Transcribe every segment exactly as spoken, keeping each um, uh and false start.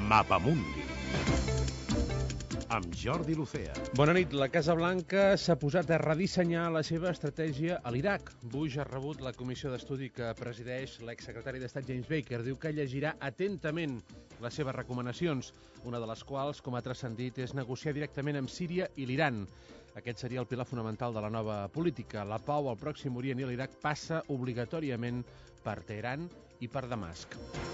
Mapamundi amb Jordi Lucea. Bona nit. La Casa Blanca s'ha posat a redissenyar la seva estratègia a l'Iraq. Bush ha rebut la comissió d'estudi que presideix l'exsecretari d'Estat James Baker. Diu que llegirà atentament les seves recomanacions, una de les quals, com ha transcendit, és negociar directament amb Síria i l'Iran. Aquest seria el pilar fonamental de la nova política. La pau al Pròxim Orient i l'Iraq passa obligatòriament per Teheran i per Damasc.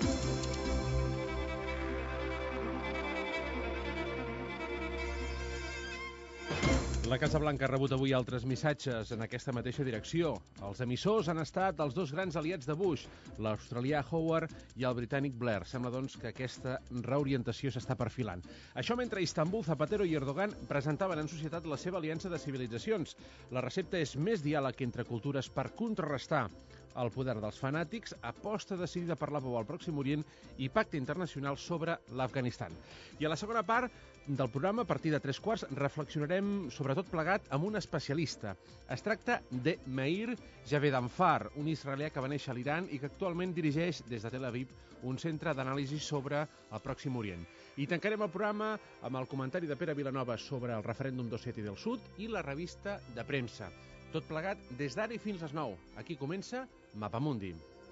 La Casa Blanca ha rebut avui altres missatges en aquesta mateixa direcció. Els emissors han estat els dos grans aliats de Bush, l'australià Howard i el britànic Blair. Sembla, doncs, que aquesta reorientació s'està perfilant. Això mentre a Istanbul, Zapatero i Erdogan presentaven en societat la seva aliança de civilitzacions. La recepta és més diàleg entre cultures per contrarrestar el poder dels fanàtics, aposta decidida per la pau al Pròxim Orient i pacte internacional sobre l'Afganistan. I a la segona part del programa, a partir de tres quarts, reflexionarem sobretot plegat amb un especialista. Es tracta de Meir Javedanfar, un israelià que va néixer a l'Iran i que actualment dirigeix des de Tel Aviv un centre d'anàlisi sobre el Pròxim Orient. I tancarem el programa amb el comentari de Pere Vilanova sobre el referèndum d'Ossètia del Sud i la revista de premsa. Tot plegat des d'ara i fins a les nou. Aquí comença Mapamundi.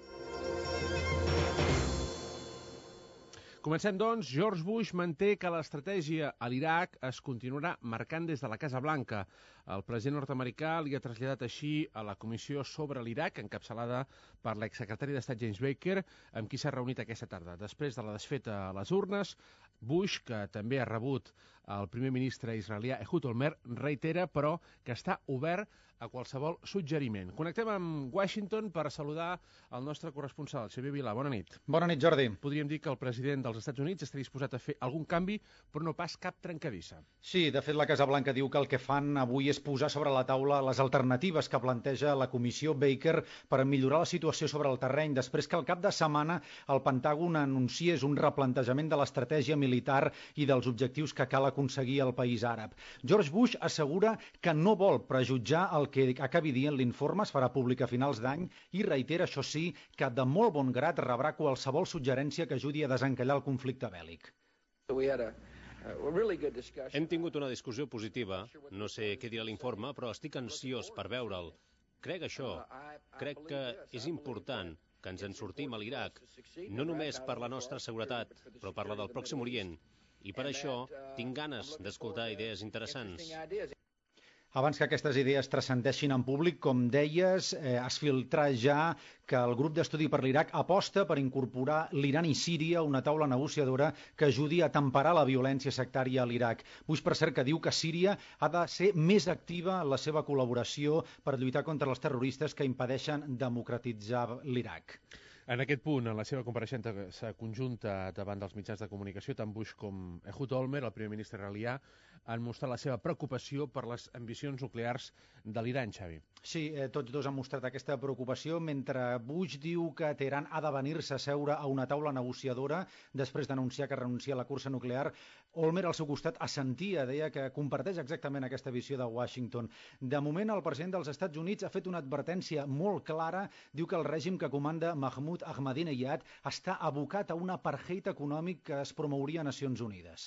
Comencem, doncs. George Bush manté que l'estratègia a l'Iraq es continuarà marcant des de la Casa Blanca. El president nord-americà li ha traslladat així a la comissió sobre l'Iraq, encapçalada per l'exsecretari d'Estat James Baker, amb qui s'ha reunit aquesta tarda. Després de la desfeta a les urnes, Bush, que també ha rebut el primer ministre israelià Ehud Olmert, reitera, però, que està obert a qualsevol suggeriment. Connectem amb Washington per saludar el nostre corresponsal, Xavier Vilà. Bona nit. Bona nit, Jordi. Podríem dir que el president dels Estats Units està disposat a fer algun canvi, però no pas cap trencadissa. Sí, de fet, la Casa Blanca diu que el que fan avui és posar sobre la taula les alternatives que planteja la comissió Baker per millorar la situació sobre el terreny, després que al cap de setmana el Pentàgon anunciés un replantejament de l'estratègia militar i dels objectius que cal aconseguir al país àrab. George Bush assegura que no vol prejutjar el que acabi dient l'informe, es farà públic a finals d'any, i reitera, això sí, que de molt bon grat rebrà qualsevol suggerència que ajudi a desencallar el conflicte bèl·lic. Hem tingut una discussió positiva. No sé què dirà l'informe, però estic ansiós per veure'l. Crec això. Crec que és important que ens en sortim a l'Iraq, no només per la nostra seguretat, però per la del Pròxim Orient. I per això tinc ganes d'escoltar idees interessants. Abans que aquestes idees transcendeixin en públic, com deies, eh, es filtra ja que el grup d'estudi per l'Iraq aposta per incorporar l'Iran i Síria a una taula negociadora que ajudi a temperar la violència sectària a l'Iraq. Bush, per cert, que diu que Síria ha de ser més activa en la seva col·laboració per lluitar contra els terroristes que impedeixen democratitzar l'Iraq. En aquest punt, en la seva compareixença conjunta davant dels mitjans de comunicació, tant Bush com Ehud Olmert, el primer ministre israelià, han mostrat la seva preocupació per les ambicions nuclears de l'Iran, Xavi. Sí, eh, tots dos han mostrat aquesta preocupació, mentre Bush diu que Teheran ha de venir-se a seure a una taula negociadora després d'anunciar que renuncia a la cursa nuclear. Olmert, al seu costat, assentia, deia que comparteix exactament aquesta visió de Washington. De moment, el president dels Estats Units ha fet una advertència molt clara, diu que el règim que comanda Mahmoud Ahmadinejad està abocat a un apartheid econòmic que es promouria a Nacions Unides.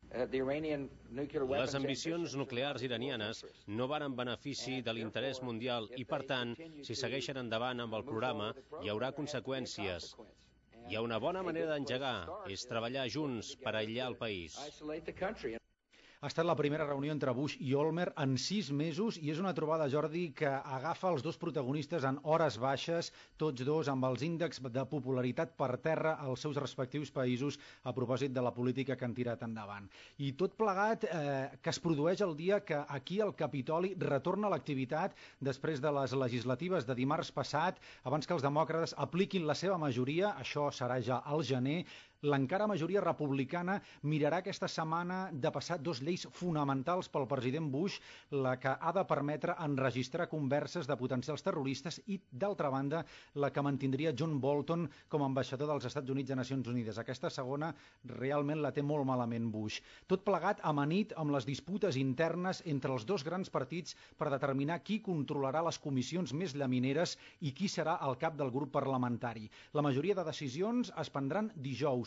Les ambicions nuclears iranianes no van en benefici de l'interès mundial i, per tant, si segueixen endavant amb el programa, hi haurà conseqüències. Hi ha una bona manera d'engegar, és treballar junts per aïllar el país. Ha estat la primera reunió entre Bush i Olmert en sis mesos i és una trobada, Jordi, que agafa els dos protagonistes en hores baixes, tots dos amb els índexs de popularitat per terra als seus respectius països a propòsit de la política que han tirat endavant. I tot plegat eh, que es produeix el dia que aquí al Capitoli retorna l'activitat després de les legislatives de dimarts passat, abans que els demòcrates apliquin la seva majoria, això serà ja al gener. L'encara majoria republicana mirarà aquesta setmana de passar dos lleis fonamentals pel president Bush, la que ha de permetre enregistrar converses de potencials terroristes i, d'altra banda, la que mantindria John Bolton com a ambaixador dels Estats Units a Nacions Unides. Aquesta segona realment la té molt malament Bush. Tot plegat amanit amb les disputes internes entre els dos grans partits per determinar qui controlarà les comissions més llamineres i qui serà el cap del grup parlamentari. La majoria de decisions es prendran dijous,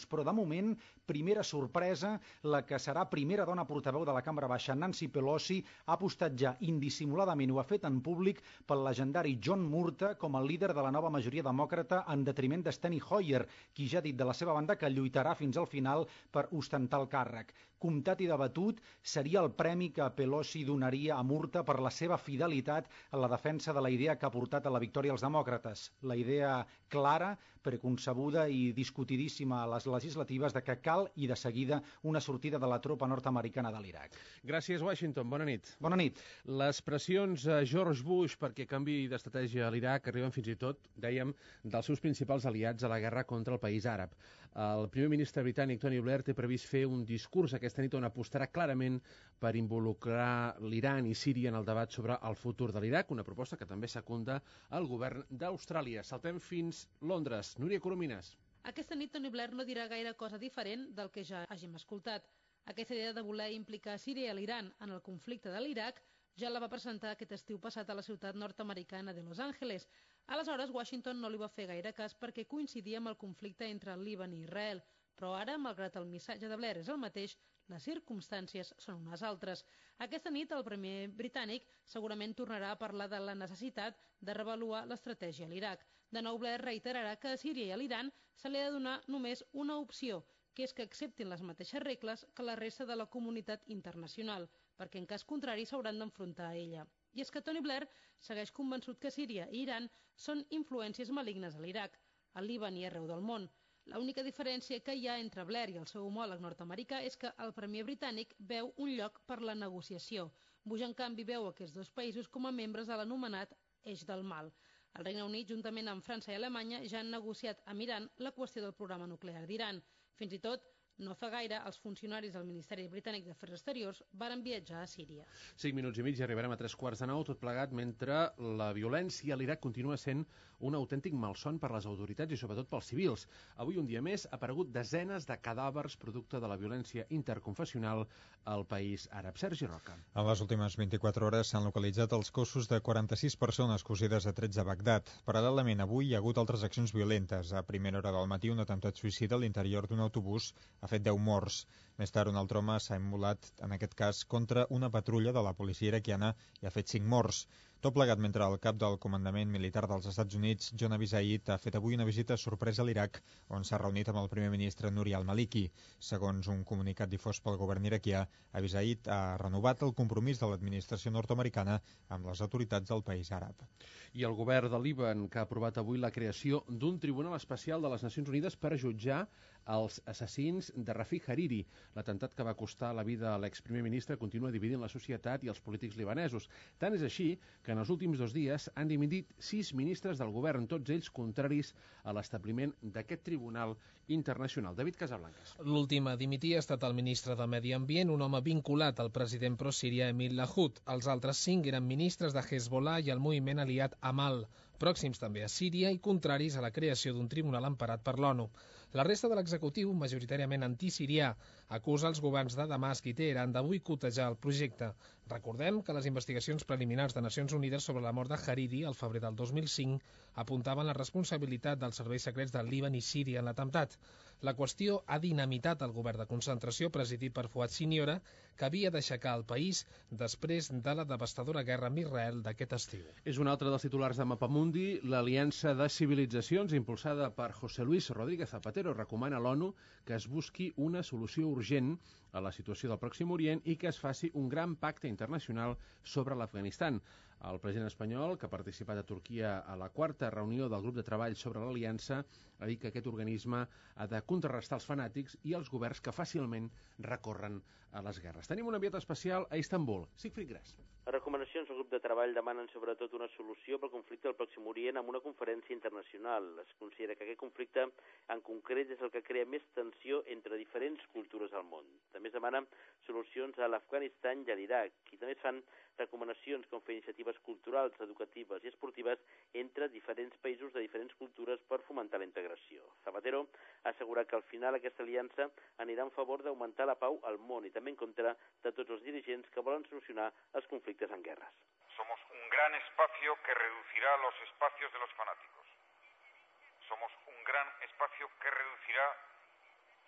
Però de moment, primera sorpresa, la que serà primera dona portaveu de la Cambra Baixa, Nancy Pelosi, ha apostat ja indissimuladament, ho ha fet en públic, pel legendari John Murta com el líder de la nova majoria demòcrata en detriment de Steny Hoyer, qui ja ha dit de la seva banda que lluitarà fins al final per ostentar el càrrec. Comptat i debatut, seria el premi que Pelosi donaria a Murta per la seva fidelitat a la defensa de la idea que ha portat a la victòria als demòcrates. La idea clara, preconcebuda i discutidíssima a les legislatives de que cal i de seguida una sortida de la tropa nord-americana de l'Iraq. Gràcies, Washington. Bona nit. Bona nit. Les pressions a George Bush perquè canvi d'estratègia a l'Iraq arriben fins i tot, dèiem, dels seus principals aliats a la guerra contra el país àrab. El primer ministre britànic Tony Blair té previst fer un discurs aquesta nit on apostarà clarament per involucrar l'Iran i Síria en el debat sobre el futur de l'Iraq, una proposta que també secunda el govern d'Austràlia. Saltem fins Londres. Núria Coromines. Aquesta nit Tony Blair no dirà gaire cosa diferent del que ja hàgim escoltat. Aquesta idea de voler implicar Síria i l'Iran en el conflicte de l'Iraq ja la va presentar aquest estiu passat a la ciutat nord-americana de Los Angeles. Aleshores, Washington no li va fer gaire cas perquè coincidia amb el conflicte entre el Líban i Israel. Però ara, malgrat el missatge de Blair és el mateix, les circumstàncies són unes altres. Aquesta nit, el primer britànic segurament tornarà a parlar de la necessitat de revaluar l'estratègia a l'Iraq. De nou, Blair reiterarà que a Síria i a l'Iran se li ha de donar només una opció, que és que acceptin les mateixes regles que la resta de la comunitat internacional, perquè en cas contrari s'hauran d'enfrontar a ella. I és que Tony Blair segueix convençut que Síria i Iran són influències malignes a l'Iraq, al Líban i arreu del món. L'única diferència que hi ha entre Blair i el seu homòleg nord-americà és que el premier britànic veu un lloc per la negociació. Bush, en canvi, veu aquests dos països com a membres de l'anomenat Eix del Mal. El Regne Unit, juntament amb França i Alemanya, ja han negociat amb Iran la qüestió del programa nuclear d'Iran. Fins i tot, no fa gaire, els funcionaris del Ministeri Britànic d'Afers Exteriors varen viatjar a Síria. Cinc minuts i mig i arribarem a tres quarts de nou, tot plegat, mentre la violència a l'Iraq continua sent un autèntic malson per les autoritats i sobretot pels civils. Avui, un dia més, ha aparegut desenes de cadàvers producte de la violència interconfessional al país àrab. Sergi Roca. En les últimes vint-i-quatre hores s'han localitzat els cossos de quaranta-sis persones cosides a trets a Bagdad. Paral·lelament, avui hi ha hagut altres accions violentes. A primera hora del matí, un atemptat suïcida a l'interior d'un autobús ha fet deu morts. Més tard, un altre home s'ha immolat, en aquest cas, contra una patrulla de la policia iraquiana i ha fet cinc morts. Tot plegat mentre el cap del comandament militar dels Estats Units, John Abizaid, ha fet avui una visita sorpresa a l'Iraq, on s'ha reunit amb el primer ministre Nouri al-Maliki. Segons un comunicat difós pel govern iraquià, Abizaid ha renovat el compromís de l'administració nord-americana amb les autoritats del país àrab. I el govern del Líban, que ha aprovat avui la creació d'un tribunal especial de les Nacions Unides per jutjar els assassins de Rafik Hariri. L'atemptat que va costar la vida a l'exprimer ministre continua dividint la societat i els polítics libanesos. Tant és així que en els últims dos dies han dimitit sis ministres del govern, tots ells contraris a l'establiment d'aquest tribunal internacional. David Casablancas. L'últim a dimitir ha estat el ministre de Medi Ambient, un home vinculat al president pro-síria Emil Lahoud. Els altres cinc eren ministres de Hezbollah i el moviment aliat Amal, pròxims també a Síria i contraris a la creació d'un tribunal emparat per l'ONU. La resta de l'executiu, majoritàriament antisirià, acusa els governs de Damasc i Teheran de boicotejar el projecte. Recordem que les investigacions preliminars de Nacions Unides sobre la mort de Hariri al febrer del dos mil cinc apuntaven la responsabilitat dels serveis secrets del Líban i Síria en l'atemptat. La qüestió ha dinamitat el govern de concentració presidit per Fuad Siniora, que havia d'aixecar el país després de la devastadora guerra amb Israel d'aquest estiu. És un altre dels titulars de Mapamundi. L'Aliança de Civilitzacions, impulsada per José Luis Rodríguez Zapatero, recomana a l'ONU que es busqui una solució urgent a la situació del Pròxim Orient i que es faci un gran pacte internacional sobre l'Afganistan. El president espanyol, que ha participat a Turquia a la quarta reunió del grup de treball sobre l'Aliança, ha dit que aquest organisme ha de contrarrestar els fanàtics i els governs que fàcilment recorren a les guerres. Tenim un enviat especial a Istanbul, Sigfrid Gras. Les recomanacions del grup de treball demanen sobretot una solució pel conflicte del Pròxim Orient amb una conferència internacional. Es considera que aquest conflicte en concret és el que crea més tensió entre diferents cultures al món. També es demanen solucions a l'Afganistan i a l'Iraq, i també es fan recomanacions com fer iniciatives culturals, educatives i esportives entre diferents països de diferents cultures per fomentar la integració. Zapatero ha assegurat que al final aquesta aliança anirà en favor d'augmentar la pau al món i també en contra de tots els dirigents que volen solucionar els conflictes en guerres. Somos un gran espacio que reducirá los espacios de los fanáticos. Somos un gran espacio que reducirá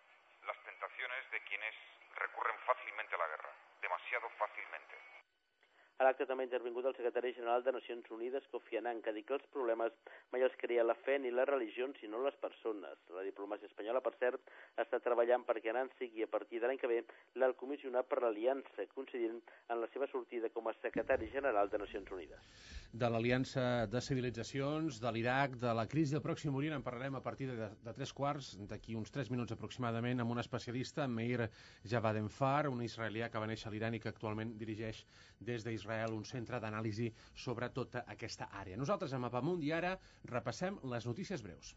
intenciones de quienes recurren fácilmente a la guerra, demasiado fácilmente. A l'acte també ha intervingut el secretari general de Nacions Unides, Kofi Annan, que ha dit que els problemes mai els crea la fe ni la religió, sinó les persones. La diplomàcia espanyola, per cert, està treballant perquè Annan sigui a partir de l'any que ve l'alt comissionat per l'Aliança, coincidint en la seva sortida com a secretari general de Nacions Unides. De l'Aliança de Civilitzacions, de l'Iraq, de la crisi del Pròxim Orient, en parlarem a partir de, de tres quarts, d'aquí uns tres minuts aproximadament, amb un especialista, Meir Javadenfar, un israelià que va néixer a l'Iran i que actualment dirigeix des d'Israel un centre d'anàlisi sobre tota aquesta àrea. Nosaltres, a Mapamunt, i ara repassem les notícies breus.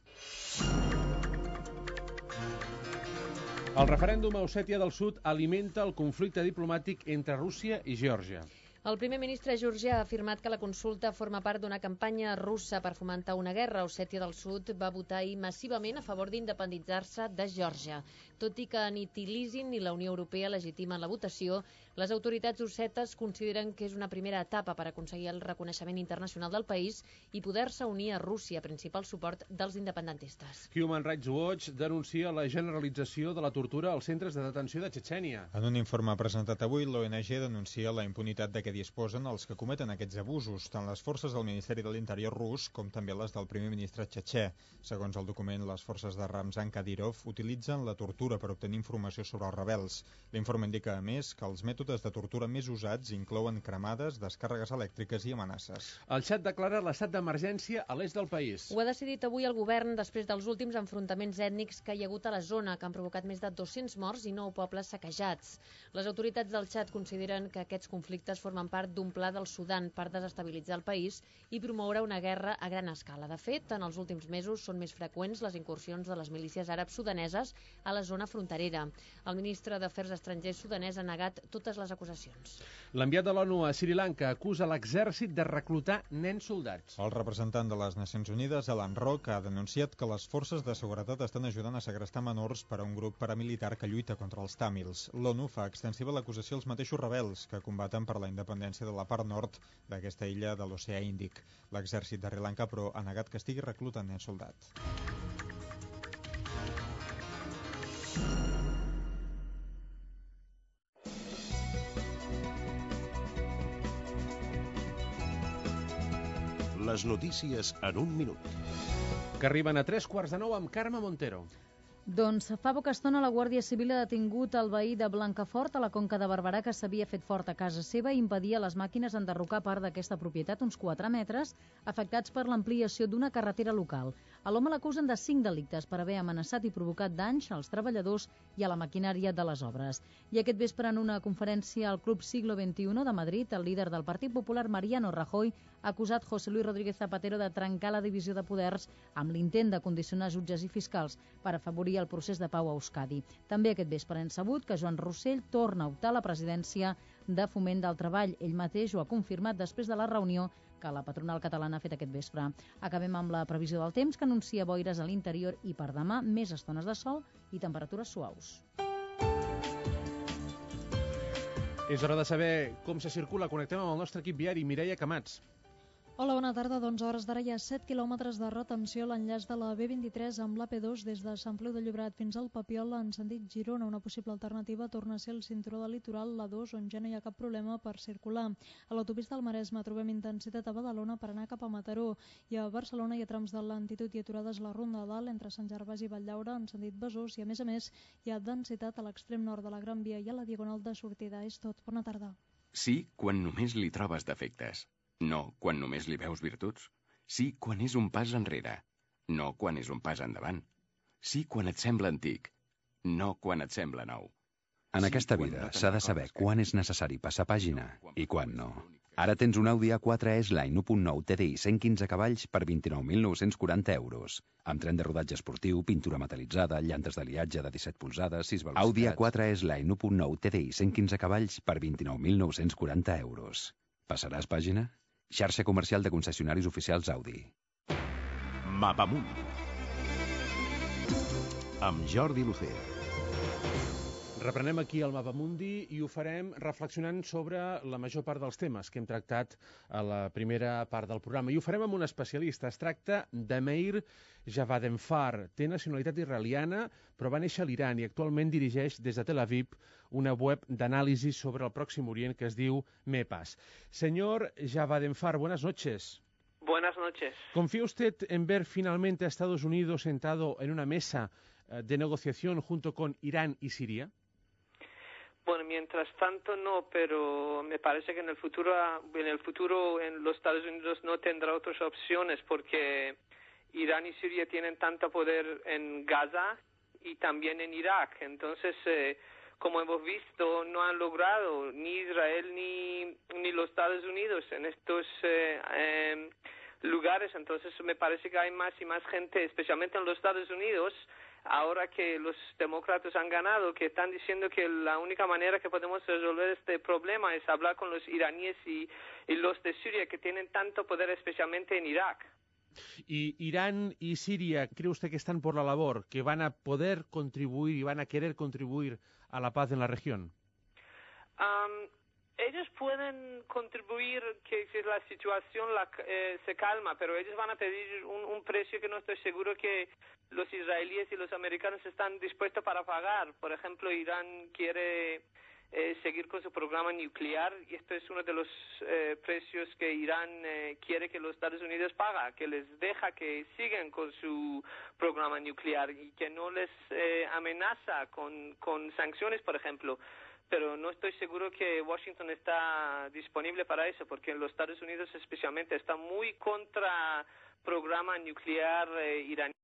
El referèndum a Ossètia del Sud alimenta el conflicte diplomàtic entre Rússia i Geòrgia. El primer ministre georgià ha afirmat que la consulta forma part d'una campanya russa per fomentar una guerra. Ossètia del Sud va votar ahir massivament a favor d'independitzar-se de Geòrgia. Tot i que ni Tbilisi ni la Unió Europea legitimen la votació, les autoritats ossetes consideren que és una primera etapa per aconseguir el reconeixement internacional del país i poder-se unir a Rússia, principal suport dels independentistes. Human Rights Watch denuncia la generalització de la tortura als centres de detenció de Txetxènia. En un informe presentat avui, l'O N G denuncia la impunitat de què disposen els que cometen aquests abusos, tant les forces del Ministeri de l'Interior rus com també les del primer ministre txetxè. Segons el document, les forces de Ramzan Kadyrov utilitzen la tortura per obtenir informació sobre els rebels. L'informe indica, a més, que els mètodes de tortura més usats inclouen cremades, descàrregues elèctriques i amenaces. El Txad declara l'estat d'emergència a l'est del país. Ho ha decidit avui el govern després dels últims enfrontaments ètnics que hi ha hagut a la zona, que han provocat més de dos-cents morts i nou pobles saquejats. Les autoritats del Txad consideren que aquests conflictes formen part d'un pla del Sudan per desestabilitzar el país i promoure una guerra a gran escala. De fet, en els últims mesos són més freqüents les incursions de les milícies àrabs sudaneses a la zona fronterera. El ministre d'Afers Estrangers sudanès ha negat totes les acusacions. L'enviat de l'ONU a Sri Lanka acusa l'exèrcit de reclutar nens soldats. El representant de les Nacions Unides, Alan Rock, ha denunciat que les forces de seguretat estan ajudant a segrestar menors per a un grup paramilitar que lluita contra els tàmils. L'ONU fa extensiva l'acusació als mateixos rebels que combaten per la independència de la part nord d'aquesta illa de l'Oceà Índic. L'exèrcit de Sri Lanka, però, ha negat que estigui reclutant nens soldats. Les notícies en un minut. Que arriben a tres quarts de nou amb Carme Montero. Doncs fa poca estona la Guàrdia Civil ha detingut el veí de Blancafort, a la Conca de Barberà, que s'havia fet fort a casa seva i impedia a les màquines enderrocar part d'aquesta propietat, uns quatre metres, afectats per l'ampliació d'una carretera local. A l'home l'acusen de cinc delictes per haver amenaçat i provocat danys als treballadors i a la maquinària de les obres. I aquest vespre, en una conferència al Club Siglo veintiuno de Madrid, el líder del Partit Popular, Mariano Rajoy, ha acusat José Luis Rodríguez Zapatero de trencar la divisió de poders amb l'intent de condicionar jutges i fiscals per afavorir el procés de pau a Euskadi. També aquest vespre hem sabut que Joan Rossell torna a optar a la presidència de Foment del Treball. Ell mateix ho ha confirmat després de la reunió que la patronal catalana ha fet aquest vespre. Acabem amb la previsió del temps, que anuncia boires a l'interior i per demà més estones de sol i temperatures suaus. És hora de saber com se circula. Connectem amb el nostre equip viari, Mireia Camats. Hola, bona tarda. Doncs a hores d'ara hi ha set quilòmetres de retenció a l'enllaç de la B vint-i-tres amb l'A P dos des de Sant Feliu de Llobregat fins al Papiol en sentit Girona. Una possible alternativa torna a ser el cinturó del litoral, l'A dos, on ja no hi ha cap problema per circular. A l'autopista del Maresme trobem intensitat a Badalona per anar cap a Mataró, i a Barcelona hi ha trams de lentitud i aturades a la Ronda de Dalt entre Sant Gervasi i Valldaura en sentit Besòs, i a més a més hi ha densitat a l'extrem nord de la Gran Via i a la diagonal de sortida. És tot. Bona tarda. Sí, quan només li trobes defectes. No, quan només li veus virtuts. Sí, quan és un pas enrere. No, quan és un pas endavant. Sí, quan et sembla antic. No, quan et sembla nou. En aquesta vida s'ha de saber quan és necessari passar pàgina i quan no. Ara tens un Audi A quatre S-Line u punt nou T D I cent quinze cavalls per vint-i-nou mil nou-cents quaranta euros. Amb tren de rodatge esportiu, pintura metal·litzada, llantes d'aliatge de disset polzades, sis velocitats... Audi A quatre S-Line u punt nou T D I cent quinze cavalls per vint-i-nou mil nou-cents quaranta euros. Passaràs pàgina? Xarxa comercial de concessionaris oficials Audi. Mapamunt amb Jordi Lucea. Reprenem aquí el Mapamundi i ho farem reflexionant sobre la major part dels temes que hem tractat a la primera part del programa. I ho farem amb un especialista. Es tracta de Meir Javadenfar. Té nacionalitat israeliana, però va néixer a l'Iran i actualment dirigeix des de Tel Aviv una web d'anàlisi sobre el Pròxim Orient que es diu MEPAS. Señor Javadenfar, buenas noches. Buenas noches. ¿Confía usted en ver finalmente a Estados Unidos sentado en una mesa de negociación junto con Irán y Siria? Bueno, mientras tanto no, pero me parece que en el futuro, en el futuro en los Estados Unidos no tendrá otras opciones porque Irán y Siria tienen tanto poder en Gaza y también en Irak. Entonces, eh, como hemos visto, no han logrado ni Israel ni, ni los Estados Unidos en estos eh, eh, lugares. Entonces, me parece que hay más y más gente, especialmente en los Estados Unidos, ahora que los demócratas han ganado, que están diciendo que la única manera que podemos resolver este problema es hablar con los iraníes y, y los de Siria, que tienen tanto poder, especialmente en Irak. ¿Y Irán y Siria, cree usted que están por la labor, que van a poder contribuir y van a querer contribuir a la paz en la región? Um, ellos pueden contribuir que, que la situación la, eh, se calma, pero ellos van a pedir un, un precio que no estoy seguro que los israelíes y los americanos están dispuestos para pagar. Por ejemplo, Irán quiere eh, seguir con su programa nuclear y esto es uno de los eh, precios que Irán eh, quiere que los Estados Unidos paga, que les deja que sigan con su programa nuclear y que no les eh, amenaza con, con sanciones, por ejemplo. Pero no estoy seguro que Washington está disponible para eso, porque los Estados Unidos especialmente están muy contra programa nuclear eh, iraní.